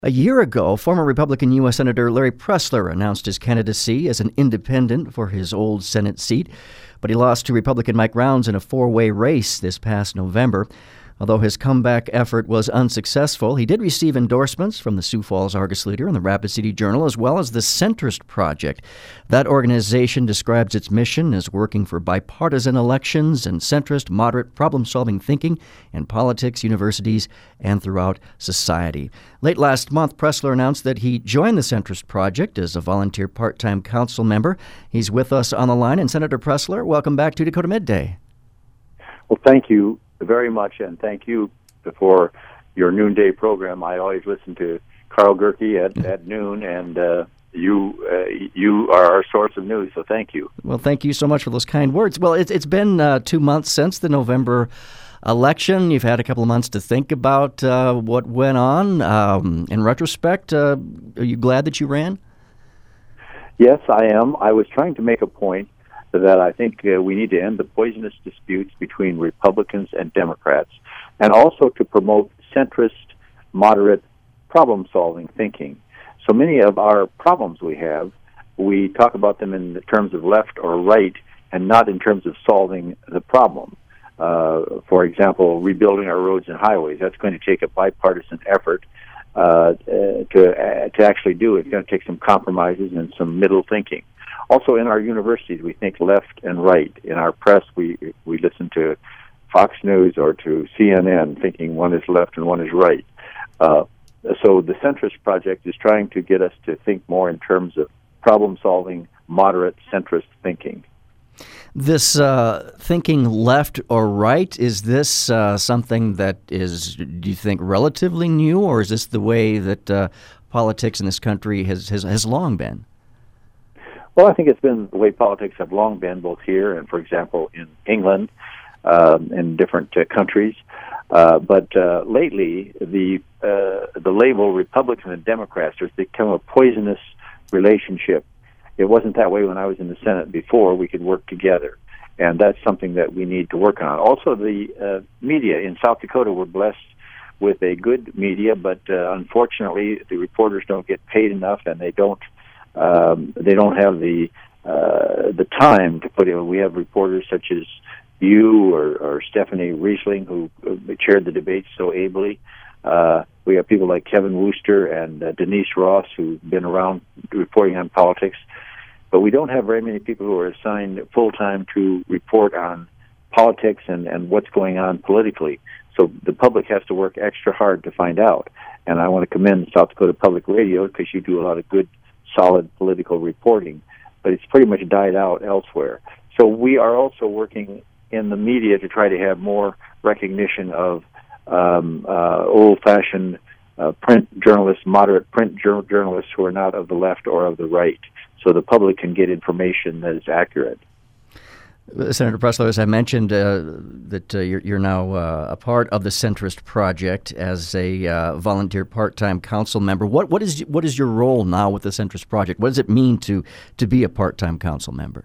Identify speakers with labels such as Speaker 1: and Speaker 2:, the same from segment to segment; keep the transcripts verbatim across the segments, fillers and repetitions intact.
Speaker 1: A year ago, former Republican U S. Senator Larry Pressler announced his candidacy as an independent for his old Senate seat, but he lost to Republican Mike Rounds in a four-way race this past November. Although his comeback effort was unsuccessful, he did receive endorsements from the Sioux Falls Argus-Leader and the Rapid City Journal, as well as the Centrist Project. That organization describes its mission as working for bipartisan elections and centrist, moderate, problem-solving thinking in politics, universities, and throughout society. Late last month, Pressler announced that he joined the Centrist Project as a volunteer part-time council member. He's with us on the line. And Senator Pressler, welcome back to Dakota Midday.
Speaker 2: Well, thank you very much, and thank you for your noonday program. I always listen to Carl Gerke at, at noon, and uh, you uh, you are our source of news, so thank you.
Speaker 1: Well, thank you so much for those kind words. Well, it's it's been uh, two months since the November election. You've had a couple of months to think about uh, what went on. Um, in retrospect, uh, are you glad that you ran?
Speaker 2: Yes, I am. I was trying to make a point that I think uh, we need to end the poisonous disputes between Republicans and Democrats, and also to promote centrist, moderate, problem-solving thinking. So many of our problems we have, we talk about them in the terms of left or right, and not in terms of solving the problem. Uh, for example, rebuilding our roads and highways, that's going to take a bipartisan effort uh, uh, to, uh, to actually do it. It's going to take some compromises and some middle thinking. Also, in our universities, we think left and right. In our press, we we listen to Fox News or to C N N, thinking one is left and one is right. Uh, so the Centrist Project is trying to get us to think more in terms of problem-solving, moderate, centrist thinking.
Speaker 1: This uh, thinking left or right, is this uh, something that is, do you think, relatively new, or is this the way that uh, politics in this country has, has, has long been?
Speaker 2: Well, I think it's been the way politics have long been, both here and, for example, in England, um, in different uh, countries. Uh, but uh, lately, the uh, the label Republican and Democrats has become a poisonous relationship. It wasn't that way when I was in the Senate before. We could work together, and that's something that we need to work on. Also, the uh, media in South Dakota, we're blessed with a good media, but uh, unfortunately, the reporters don't get paid enough, and they don't Um, they don't have the uh, the time to put in. We have reporters such as you or, or Stephanie Riesling, who uh, chaired the debates so ably. Uh, we have people like Kevin Wooster and uh, Denise Ross, who've been around reporting on politics. But we don't have very many people who are assigned full-time to report on politics and, and what's going on politically. So the public has to work extra hard to find out. And I want to commend South Dakota Public Radio, because you do a lot of good, solid political reporting, but it's pretty much died out elsewhere. So we are also working in the media to try to have more recognition of um, uh, old-fashioned uh, print journalists, moderate print jur- journalists who are not of the left or of the right, so the public can get information that is accurate.
Speaker 1: Senator Pressler, as I mentioned, uh, that uh, you're, you're now uh, a part of the Centrist Project as a uh, volunteer part-time council member. What what is what is your role now with the Centrist Project? What does it mean to to be a part-time council member?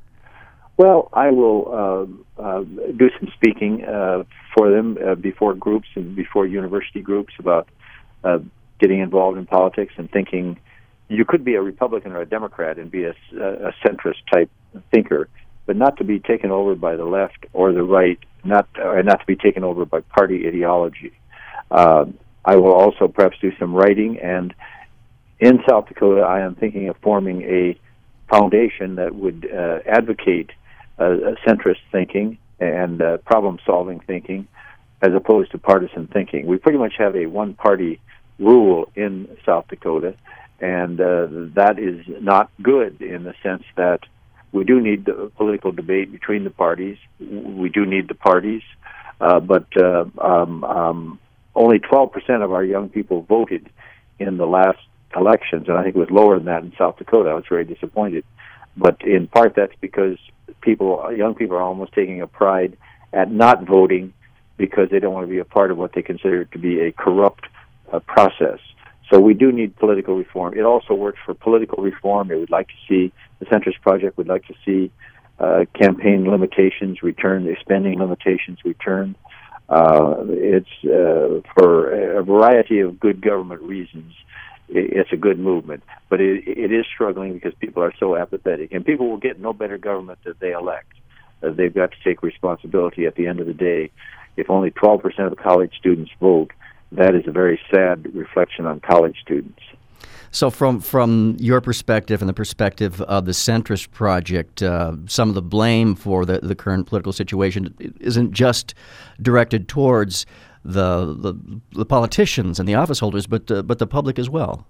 Speaker 2: Well, I will uh, uh, do some speaking uh, for them uh, before groups and before university groups about uh, getting involved in politics and thinking. You could be a Republican or a Democrat and be a, a centrist-type thinker, but not to be taken over by the left or the right, not or not to be taken over by party ideology. Uh, I will also perhaps do some writing, and in South Dakota, I am thinking of forming a foundation that would uh, advocate uh, centrist thinking and uh, problem-solving thinking as opposed to partisan thinking. We pretty much have a one-party rule in South Dakota, and uh, that is not good in the sense that we do need the political debate between the parties. We do need the parties, uh, but uh, um, um, only twelve percent of our young people voted in the last elections, and I think it was lower than that in South Dakota. I was very disappointed. But in part, that's because people, young people are almost taking a pride at not voting because they don't want to be a part of what they consider to be a corrupt uh, process. So we do need political reform. It also works for political reform. It would like to see, the Centrist Project would like to see uh, campaign limitations returned, spending limitations returned. Uh, it's uh, for a variety of good government reasons. It's a good movement, but it, it is struggling because people are so apathetic, and people will get no better government that they elect. Uh, they've got to take responsibility at the end of the day. If only twelve percent of college students vote, that is a very sad reflection on college students.
Speaker 1: So from from your perspective and the perspective of the centrist project, uh, some of the blame for the, the current political situation isn't just directed towards the the, the politicians and the office holders, but uh, but the public as well.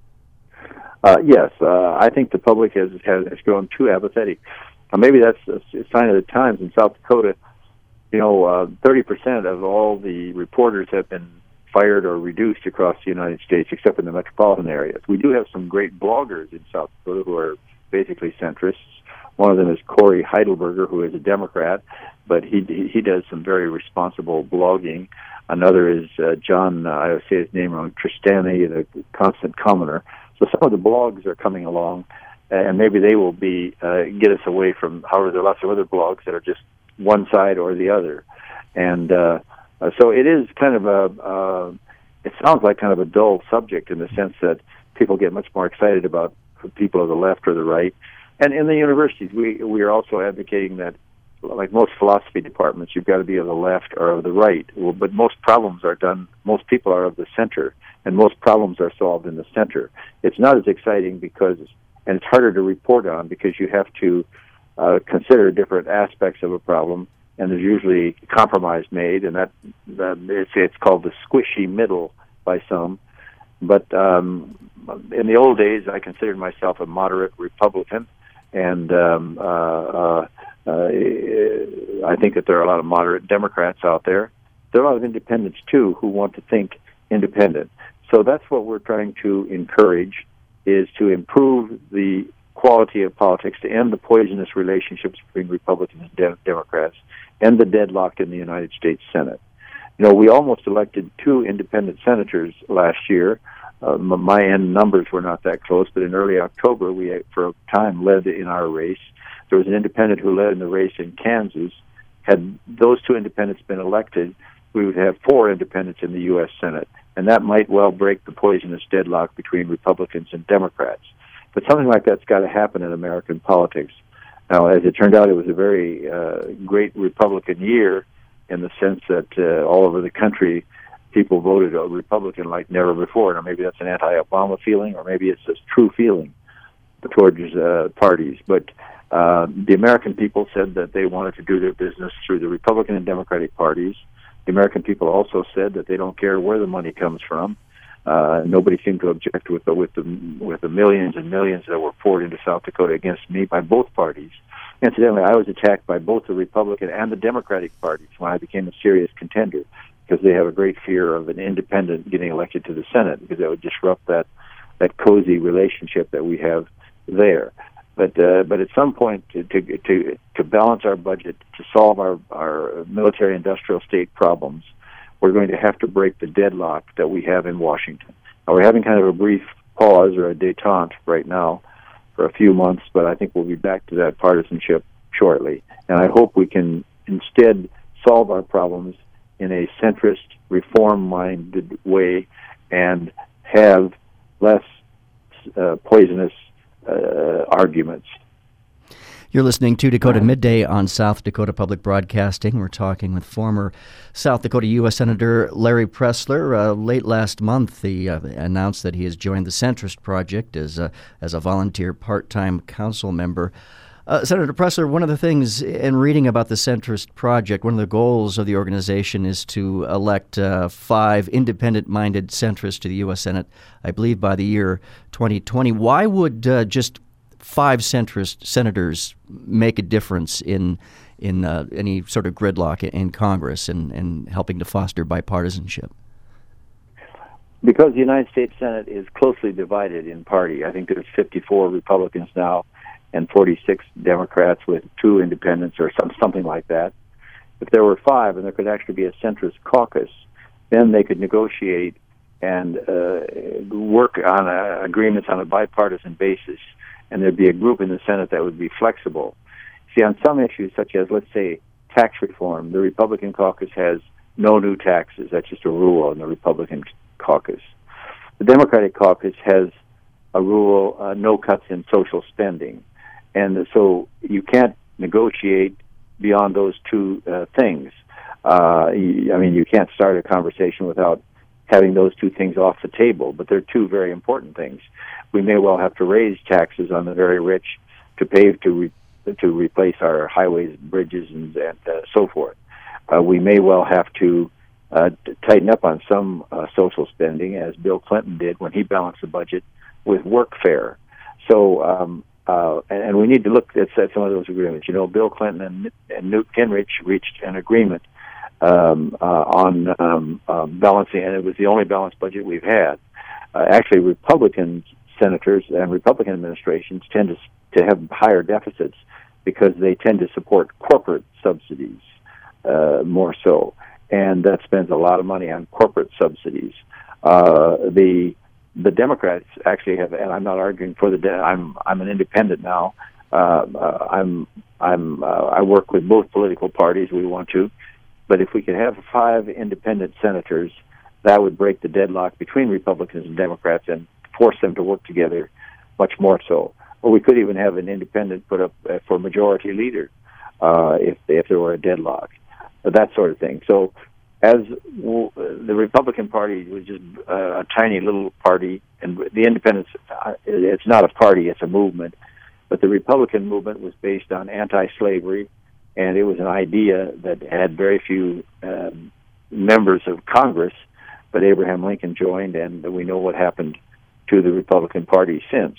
Speaker 2: Uh, yes, uh, I think the public has, has has grown too apathetic. Uh, maybe that's a sign of the times. In South Dakota, you know, uh, thirty percent of all the reporters have been fired or reduced across the United States, except in the metropolitan areas. We do have some great bloggers in South Dakota who are basically centrists. One of them is Corey Heidelberger, who is a Democrat, but he he does some very responsible blogging. Another is uh, John, uh, I say his name wrong, Tristani, the Constant Commoner. So some of the blogs are coming along, and maybe they will be uh, get us away from, however, there are lots of other blogs that are just one side or the other. And uh, uh, so it is kind of a, uh, it sounds like kind of a dull subject in the sense that people get much more excited about people of the left or the right. And in the universities, we we are also advocating that, like most philosophy departments, you've got to be of the left or of the right. Well, but most problems are done, most people are of the center, and most problems are solved in the center. It's not as exciting because, and it's harder to report on because you have to uh, consider different aspects of a problem, and there's usually compromise made, and that, that it's, it's called the squishy middle by some. But um, in the old days, I considered myself a moderate Republican, and um, uh, uh, uh, I think that there are a lot of moderate Democrats out there. There are a lot of independents, too, who want to think independent. So that's what we're trying to encourage, is to improve the quality of politics, to end the poisonous relationships between Republicans and de- Democrats, and the deadlock in the United States Senate. You know, we almost elected two independent senators last year. Uh, my end numbers were not that close, but in early October, we, for a time, led in our race. There was an independent who led in the race in Kansas. Had those two independents been elected, we would have four independents in the U S Senate, and that might well break the poisonous deadlock between Republicans and Democrats. But something like that's got to happen in American politics. Now, as it turned out, it was a very uh, great Republican year in the sense that uh, all over the country, people voted a Republican like never before. Now, maybe that's an anti-Obama feeling, or maybe it's a true feeling towards uh, parties. But uh, the American people said that they wanted to do their business through the Republican and Democratic parties. The American people also said that they don't care where the money comes from. Uh, nobody seemed to object with the, with the with the millions and millions that were poured into South Dakota against me by both parties. Incidentally, I was attacked by both the Republican and the Democratic parties when I became a serious contender, because they have a great fear of an independent getting elected to the Senate, because that would disrupt that that cozy relationship that we have there. But uh, but at some point, to, to to to balance our budget, to solve our our military-industrial state problems, we're going to have to break the deadlock that we have in Washington. Now, we're having kind of a brief pause or a détente right now for a few months, but I think we'll be back to that partisanship shortly. And I hope we can instead solve our problems in a centrist, reform-minded way and have less uh, poisonous uh, arguments.
Speaker 1: You're listening to Dakota Midday on South Dakota Public Broadcasting. We're talking with former South Dakota U S Senator Larry Pressler. Uh, late last month, he uh, announced that he has joined the Centrist Project as a, as a volunteer part-time council member. Uh, Senator Pressler, one of the things in reading about the Centrist Project, one of the goals of the organization is to elect uh, five independent-minded centrists to the U S Senate, I believe, by the year twenty twenty. Why would uh, just five centrist senators make a difference in in uh, any sort of gridlock in Congress and, and helping to foster bipartisanship?
Speaker 2: Because the United States Senate is closely divided in party. I think there's fifty-four Republicans now and forty-six Democrats with two independents or some, something like that. If there were five and there could actually be a centrist caucus, then they could negotiate and uh, work on uh, agreements on a bipartisan basis, and there'd be a group in the Senate that would be flexible. See, on some issues, such as, let's say, tax reform, the Republican caucus has no new taxes. That's just a rule in the Republican caucus. The Democratic caucus has a rule, uh, no cuts in social spending. And so you can't negotiate beyond those two uh, things. Uh, you, I mean, you can't start a conversation without having those two things off the table, but they're two very important things. We may well have to raise taxes on the very rich to pay to re- to replace our highways, bridges, and, and uh, so forth. Uh, we may well have to uh, t- tighten up on some uh, social spending, as Bill Clinton did when he balanced the budget with workfare. So, um, uh, and, and we need to look at, at some of those agreements. You know, Bill Clinton and, and Newt Gingrich reached an agreement um, uh, on um, uh, balancing, and it was the only balanced budget we've had. Uh, actually, Republican senators and Republican administrations tend to to have higher deficits because they tend to support corporate subsidies uh, more so, and that spends a lot of money on corporate subsidies. Uh, the the Democrats actually have, and I'm not arguing for the. De- I'm I'm an independent now. Uh, uh, I'm I'm uh, I work with both political parties. We want to, but if we could have five independent senators, that would break the deadlock between Republicans and Democrats and force them to work together much more so. Or we could even have an independent put up uh, for majority leader uh, if if there were a deadlock, that sort of thing. So, as w- the Republican Party was just uh, a tiny little party, and the Independents, uh, it's not a party, it's a movement. But the Republican movement was based on anti-slavery, and it was an idea that had very few um, members of Congress. But Abraham Lincoln joined, and we know what happened to the Republican Party since.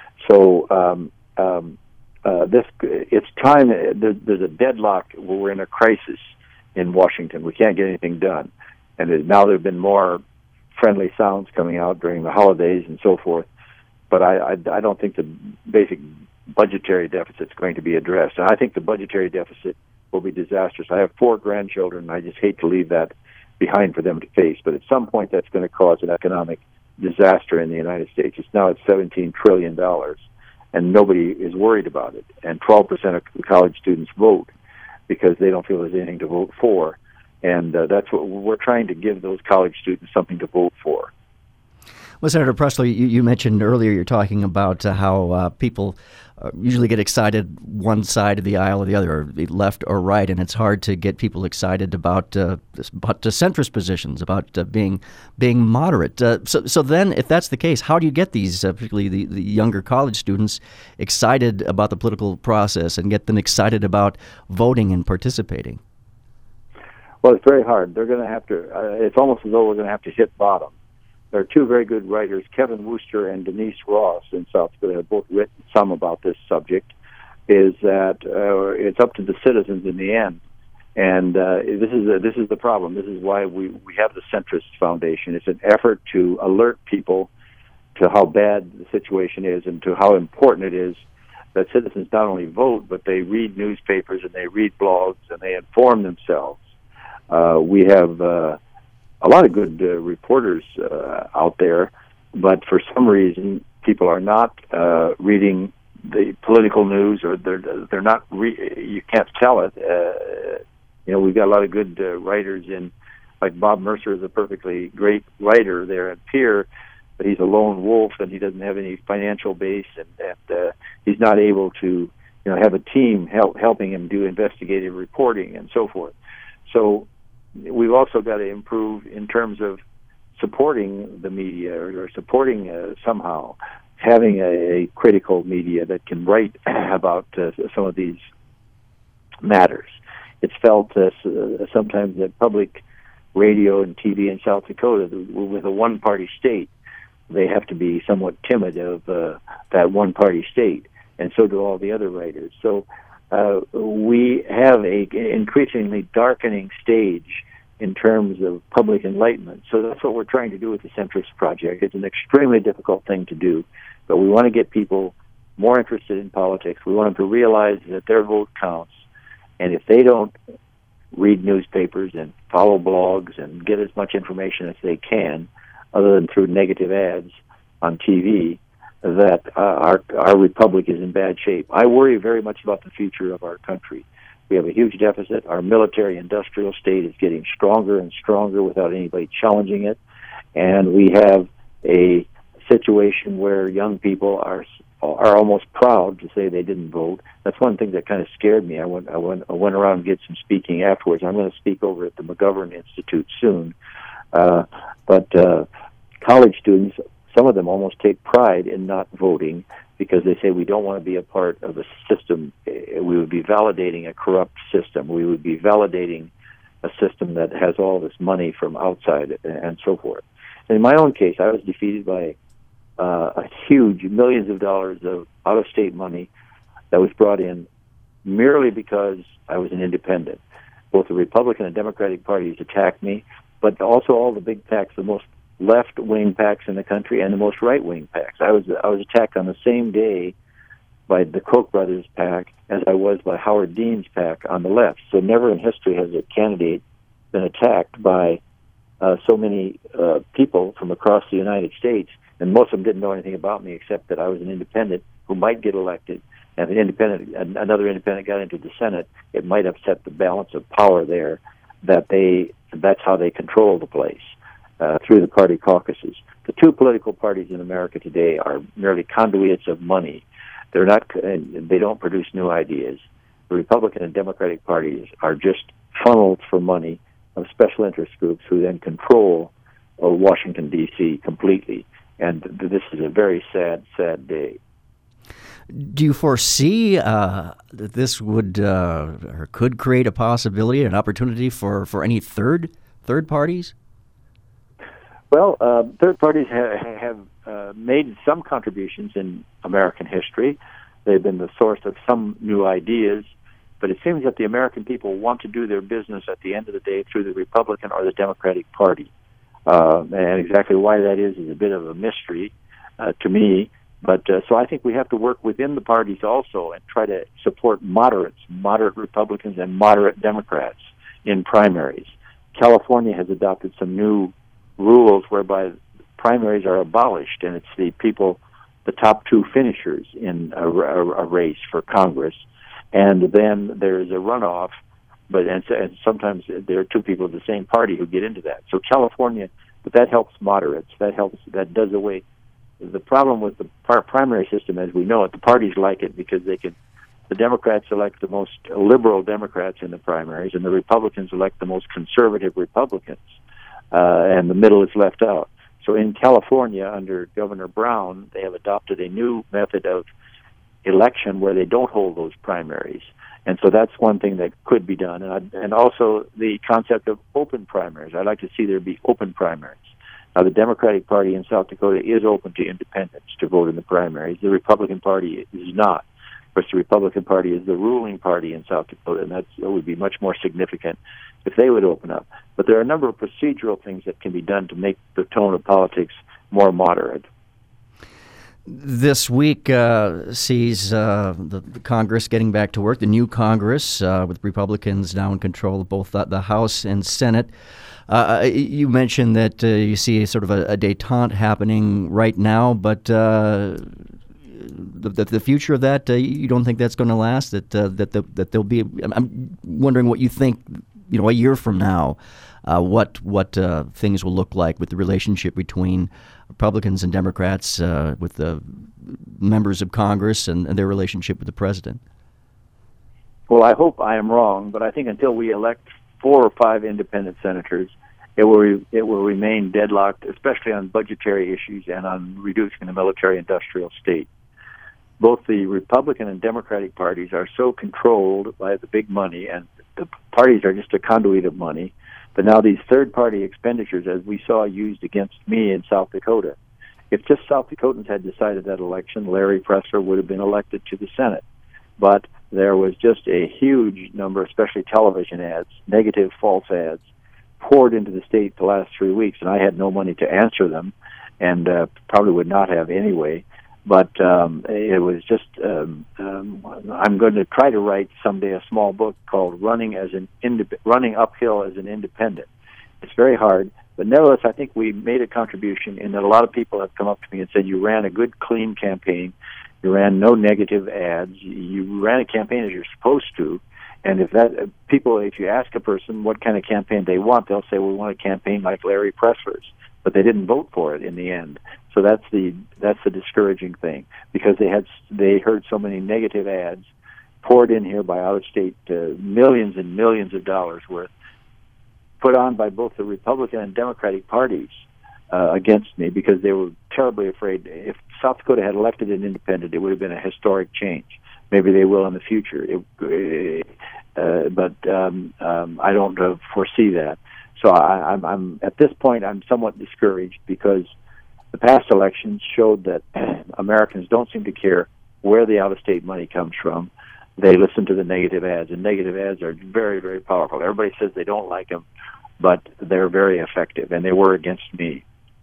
Speaker 2: So um, um, uh, this it's time. There, there's a deadlock. We're in a crisis in Washington. We can't get anything done, and there's, now there have been more friendly sounds coming out during the holidays and so forth. But I, I, I don't think the basic budgetary deficit is going to be addressed. And I think the budgetary deficit will be disastrous. I have four grandchildren, and I just hate to leave that behind for them to face. But at some point, that's going to cause an economic disaster in the United States. It's now at seventeen trillion dollars, and nobody is worried about it. And twelve percent of college students vote because they don't feel there's anything to vote for. And uh, that's what we're trying to give those college students, something to vote for.
Speaker 1: Well, Senator Pressler, you, you mentioned earlier, you're talking about uh, how uh, people uh, usually get excited one side of the aisle or the other, or the left or right, and it's hard to get people excited about uh, about the centrist positions, about uh, being being moderate. Uh, so, so then, if that's the case, how do you get these, uh, particularly the, the younger college students, excited about the political process and get them excited about voting and participating?
Speaker 2: Well, it's very hard. They're going to have to. Uh, it's almost as though we're going to have to hit bottom. There are two very good writers, Kevin Wooster and Denise Ross in South Dakota, have both written some about this subject, is that uh, it's up to the citizens in the end. And uh, this is a, this is the problem. This is why we, we have the Centrist Foundation. It's an effort to alert people to how bad the situation is and to how important it is that citizens not only vote, but they read newspapers and they read blogs and they inform themselves. Uh, we have... Uh, a lot of good uh, reporters uh, out there, but for some reason people are not uh, reading the political news, or they're they're not. Re- you can't tell it. Uh, you know, we've got a lot of good uh, writers in, like Bob Mercer is a perfectly great writer there at Peer, but he's a lone wolf and he doesn't have any financial base, and, and uh, he's not able to, you know, have a team help helping him do investigative reporting and so forth. So we've also got to improve in terms of supporting the media, or, or supporting uh, somehow having a, a critical media that can write about uh, some of these matters. It's felt uh, sometimes that public radio and T V in South Dakota, with a one-party state, they have to be somewhat timid of uh, that one-party state, and so do all the other writers. So Uh, we have a increasingly darkening stage in terms of public enlightenment. So that's what we're trying to do with the Centrist Project. It's an extremely difficult thing to do, but we want to get people more interested in politics. We want them to realize that their vote counts, and if they don't read newspapers and follow blogs and get as much information as they can, other than through negative ads on T V, that uh, our our republic is in bad shape. I worry very much about the future of our country We have a huge deficit. Our military-industrial state is getting stronger and stronger without anybody challenging it. And we have a situation where young people are are almost proud to say they didn't vote. That's one thing that kind of scared me. I went I went I went around and did some speaking afterwards. I'm going to speak over at the McGovern Institute soon. Uh, but uh, college students, some of them almost take pride in not voting because they say we don't want to be a part of a system. We would be validating a corrupt system. We would be validating a system that has all this money from outside and so forth. In my own case, I was defeated by uh, a huge millions of dollars of out-of-state money that was brought in merely because I was an independent. Both the Republican and Democratic parties attacked me, but also all the big PACs, the most left-wing PACs in the country and the most right-wing PACs. I was I was attacked on the same day by the Koch brothers PAC as I was by Howard Dean's PAC on the left. So never in history has a candidate been attacked by Uh, so many uh, people from across the United States, and most of them didn't know anything about me except that I was an independent who might get elected. And if an independent, another independent got into the Senate, it might upset the balance of power there. That they, that's how they control the place uh, through the party caucuses. The two political parties in America today are merely conduits of money. They're not, they don't produce new ideas. The Republican and Democratic parties are just funneled for money of special interest groups who then control uh, Washington, D C completely. And th- this is a very sad, sad day.
Speaker 1: Do you foresee uh, that this would uh, or could create a possibility, an opportunity for, for any third third parties?
Speaker 2: Well, uh, third parties ha- have uh, made some contributions in American history. They've been the source of some new ideas. But it seems that the American people want to do their business at the end of the day through the Republican or the Democratic Party. Uh, and exactly why that is is a bit of a mystery uh, to me. But uh, so I think we have to work within the parties also and try to support moderates, moderate Republicans and moderate Democrats in primaries. California has adopted some new rules whereby primaries are abolished, and it's the people, the top two finishers in a, a, a race for Congress. And then there's a runoff, but and, and sometimes there are two people of the same party who get into that. So California, but that helps moderates. That helps. That does away. The problem with the par- primary system, as we know it, the parties like it because they can. The Democrats elect the most liberal Democrats in the primaries, and the Republicans elect the most conservative Republicans, uh, and the middle is left out. So in California, under Governor Brown, they have adopted a new method of election where they don't hold those primaries. And so that's one thing that could be done. And, I, and also the concept of open primaries. I'd like to see there be open primaries. Now, the Democratic Party in South Dakota is open to independents to vote in the primaries. The Republican Party is not. Of course, the Republican Party is the ruling party in South Dakota, and that's, that would be much more significant if they would open up. But there are a number of procedural things that can be done to make the tone of politics more moderate.
Speaker 1: This week uh, sees uh, the, the Congress getting back to work, the new Congress, uh, with Republicans now in control of both the, the House and Senate. Uh, you mentioned that uh, you see a sort of a, a détente happening right now, but uh, the, the future of that, uh, you don't think that's going to last? That uh, that the, that there'll be? I'm wondering what you think. You know, a year from now, uh, what what uh, things will look like with the relationship between Republicans and Democrats, uh, with the members of Congress and, and their relationship with the president.
Speaker 2: Well, I hope I am wrong, but I think until we elect four or five independent senators, it will re- it will remain deadlocked, especially on budgetary issues and on reducing the military-industrial state. Both the Republican and Democratic parties are so controlled by the big money, and the parties are just a conduit of money. But now these third-party expenditures, as we saw used against me in South Dakota, if just South Dakotans had decided that election, Larry Pressler would have been elected to the Senate. But there was just a huge number, especially television ads, negative false ads, poured into the state the last three weeks, and I had no money to answer them, and uh, probably would not have anyway. But um, it was just, um, um, I'm going to try to write someday a small book called Running as an Indep- Running Uphill as an Independent. It's very hard, but nevertheless, I think we made a contribution in that a lot of people have come up to me and said, you ran a good, clean campaign. You ran no negative ads. You ran a campaign as you're supposed to, And if that uh, people, if you ask a person what kind of campaign they want, they'll say, well, we want a campaign like Larry Pressler's, but they didn't vote for it in the end. So that's the that's the discouraging thing, because they had they heard so many negative ads poured in here by out-of-state, uh, millions and millions of dollars worth, put on by both the Republican and Democratic parties uh, against me, because they were terribly afraid. If South Dakota had elected an independent, it would have been a historic change. Maybe they will in the future, it, uh, but um, um, I don't uh, foresee that. So I, I'm, I'm at this point, I'm somewhat discouraged, because the past elections showed that Americans don't seem to care where the out-of-state money comes from. They listen to the negative ads, and negative ads are very, very powerful. Everybody says they don't like them, but they're very effective, and they were against me.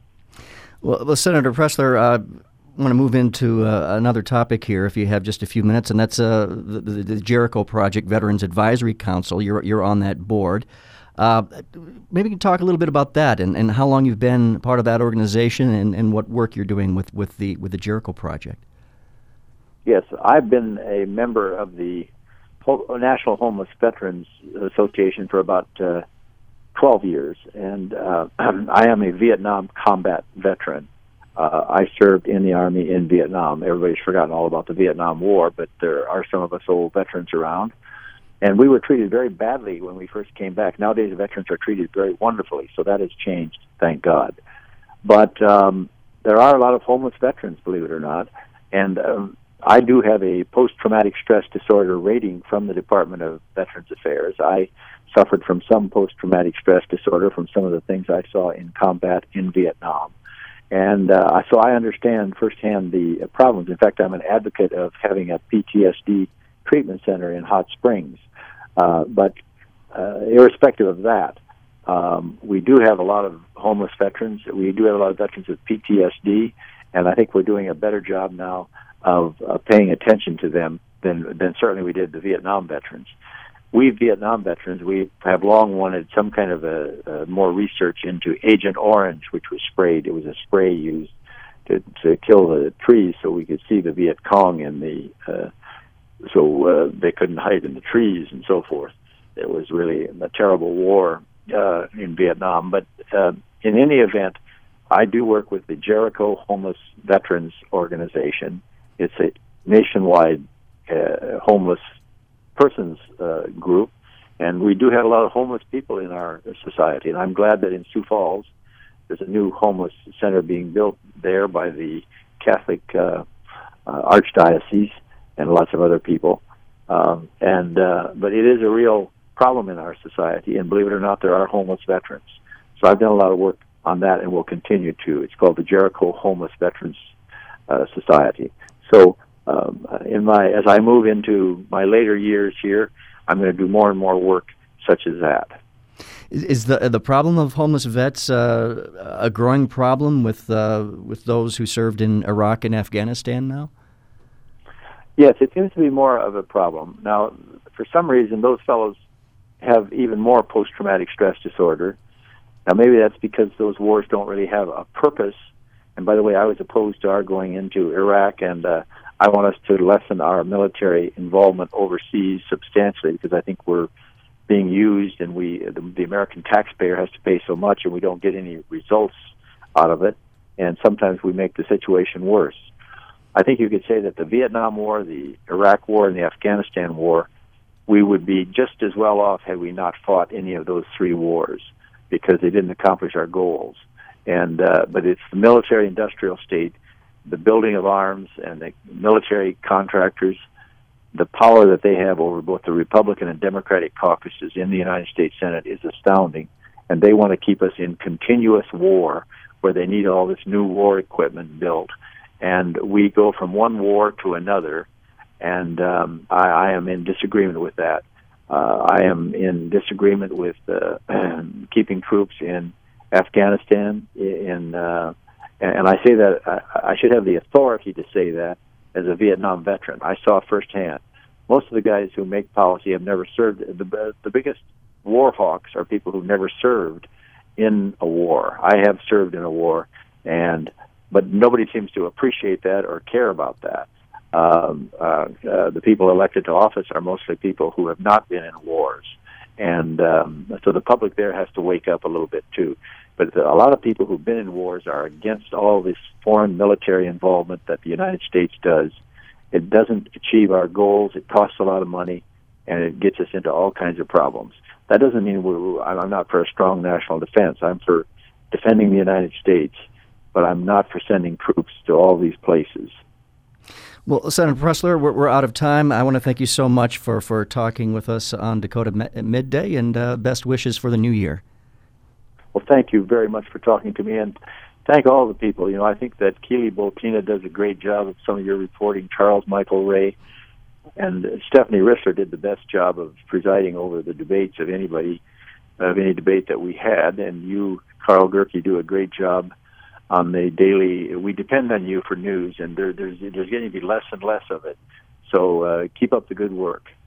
Speaker 1: Well, well Senator Pressler, uh, I want to move into uh, another topic here, if you have just a few minutes, and that's uh, the, the, the Jericho Project Veterans Advisory Council. You're you're on that board. Uh, maybe you can talk a little bit about that, and, and how long you've been part of that organization, and, and what work you're doing with, with the with the Jericho Project.
Speaker 2: Yes, I've been a member of the National Homeless Veterans Association for about uh, twelve years, and uh, I am a Vietnam combat veteran. Uh, I served in the Army in Vietnam. Everybody's forgotten all about the Vietnam War, but there are some of us old veterans around. And we were treated very badly when we first came back. Nowadays, the veterans are treated very wonderfully, so that has changed, thank God. But um, there are a lot of homeless veterans, believe it or not, and um, I do have a post-traumatic stress disorder rating from the Department of Veterans Affairs. I suffered from some post-traumatic stress disorder from some of the things I saw in combat in Vietnam. And uh, so I understand firsthand the problems. In fact, I'm an advocate of having a P T S D treatment center in Hot Springs. Uh, but uh, irrespective of that, um, we do have a lot of homeless veterans. We do have a lot of veterans with P T S D, and I think we're doing a better job now of uh, paying attention to them than, than certainly we did the Vietnam veterans. We Vietnam veterans, we have long wanted some kind of a, a more research into Agent Orange, which was sprayed. It was a spray used to, to kill the trees so we could see the Viet Cong in the uh, so uh, they couldn't hide in the trees and so forth. It was really a terrible war uh, in Vietnam. But uh, in any event, I do work with the Jericho Homeless Veterans Organization. It's a nationwide uh, homeless persons uh, group, and we do have a lot of homeless people in our society. And I'm glad that in Sioux Falls, there's a new homeless center being built there by the Catholic uh, uh, Archdiocese and lots of other people. Um, and uh, but it is a real problem in our society, and believe it or not, there are homeless veterans. So I've done a lot of work on that, and will continue to. It's called the Jericho Homeless Veterans uh, Society. So um, in my as I move into my later years here, I'm going to do more and more work such as that.
Speaker 1: Is the the problem of homeless vets uh, a growing problem with uh, with those who served in Iraq and Afghanistan now?
Speaker 2: Yes, it seems to be more of a problem. Now, for some reason, those fellows have even more post-traumatic stress disorder. Now, maybe that's because those wars don't really have a purpose. And by the way, I was opposed to our going into Iraq, and uh, I want us to lessen our military involvement overseas substantially, because I think we're being used, and we the, the American taxpayer has to pay so much, and we don't get any results out of it. And sometimes we make the situation worse. I think you could say that the Vietnam War, the Iraq War, and the Afghanistan War, we would be just as well off had we not fought any of those three wars, because they didn't accomplish our goals. And uh, but it's the military-industrial state, the building of arms, and the military contractors, the power that they have over both the Republican and Democratic caucuses in the United States Senate is astounding. And they want to keep us in continuous war, where they need all this new war equipment built. And we go from one war to another, and um, I, I am in disagreement with that. Uh, I am in disagreement with uh, keeping troops in Afghanistan. In uh, and I say that I, I should have the authority to say that as a Vietnam veteran. I saw firsthand. Most of the guys who make policy have never served. The, the biggest war hawks are people who've never served in a war. I have served in a war, and but nobody seems to appreciate that or care about that. um, uh, uh, the people elected to office are mostly people who have not been in wars. And um, so the public there has to wake up a little bit, too. But a lot of people who've been in wars are against all this foreign military involvement that the United States does. It doesn't achieve our goals. It costs a lot of money, and it gets us into all kinds of problems. That doesn't mean we're, I'm not for a strong national defense. I'm for defending the United States, but I'm not for sending troops to all these places.
Speaker 1: Well, Senator Pressler, we're, we're out of time. I want to thank you so much for, for talking with us on Dakota Midday, and uh, best wishes for the new year.
Speaker 2: Well, thank you very much for talking to me, and thank all the people. You know, I think that Keely Boltina does a great job of some of your reporting, Charles Michael Ray, and Stephanie Rissler did the best job of presiding over the debates of anybody, of any debate that we had, and you, Carl Gerke, do a great job on the daily. We depend on you for news, and there, there's, there's going to be less and less of it. So uh, keep up the good work.